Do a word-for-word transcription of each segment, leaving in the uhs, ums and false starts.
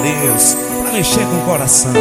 Deus, pra mexer com o coração.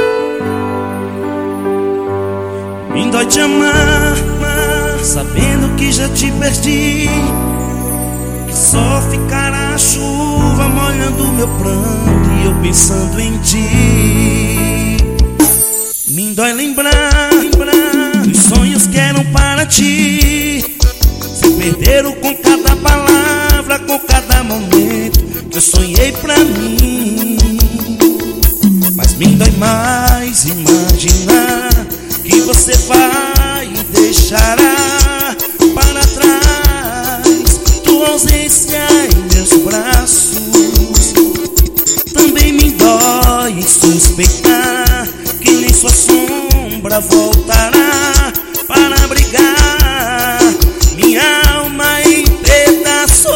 Me dói te amar, sabendo que já te perdi, que só ficará a chuva molhando meu pranto e eu pensando em ti. Me dói lembrar, lembrar dos sonhos que eram para ti, se perderam com cada palavra, com cada momento que eu sonhei pra mim. Mas me dói mais imaginar que você vai e deixará para trás tua ausência em meus braços. Também me dói em suspeitar que nem sua sombra voltará para abrigar minha alma em pedaços.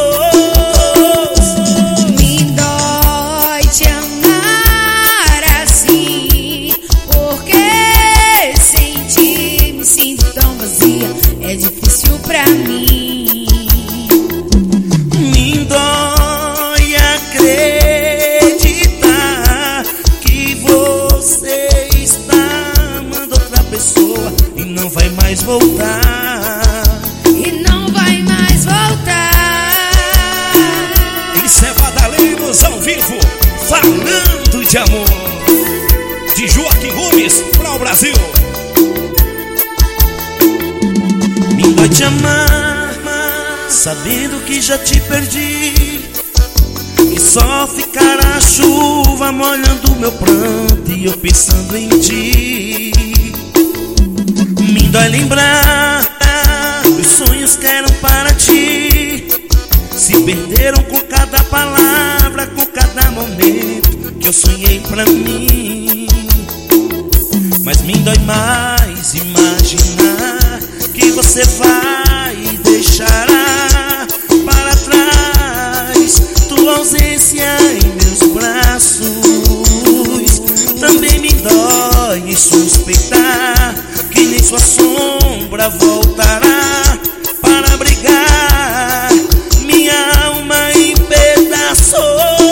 Me dói te amar assim, porque sem ti me sinto tão vazia, é difícil pra mim. Me dói acreditar que você está amando outra pessoa e não vai mais voltar. E não vai mais voltar. Isso é Badaleiros ao vivo, falando de amor, de Joaquim Gomes para o Brasil. Me dói te amar, sabendo que já te perdi, que só ficará a chuva molhando meu pranto e eu pensando em ti. Me dói lembrar dos sonhos que eram para ti, se perderam com cada palavra, com cada momento que eu sonhei pra mim. Mas me dói mais imaginar que você vai e deixará para trás tua ausência em meus braços. Também me dói em suspeitar que nem sua sombra voltará para abrigar minha alma em pedaços.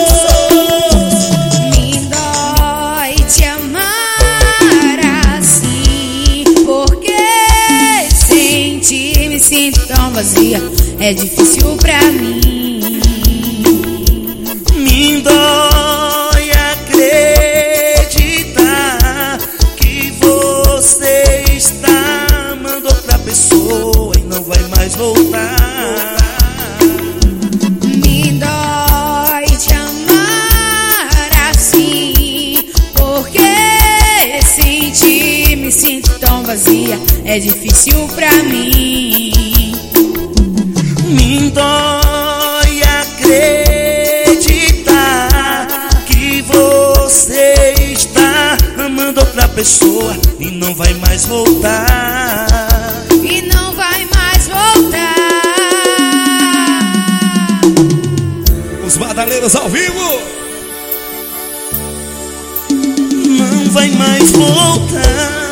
Me dói te amar assim, porque sem ti me sinto tão vazia, é difícil pra mim. Me dói acreditar que você está amando outra pessoa e não vai mais voltar. Me dói te amar assim, porque sem ti me sinto tão vazia, é difícil pra mim. Me dói acreditar que você está amando outra pessoa e não vai mais voltar. E não vai mais voltar. Os Badaleiros ao vivo. Não vai mais voltar.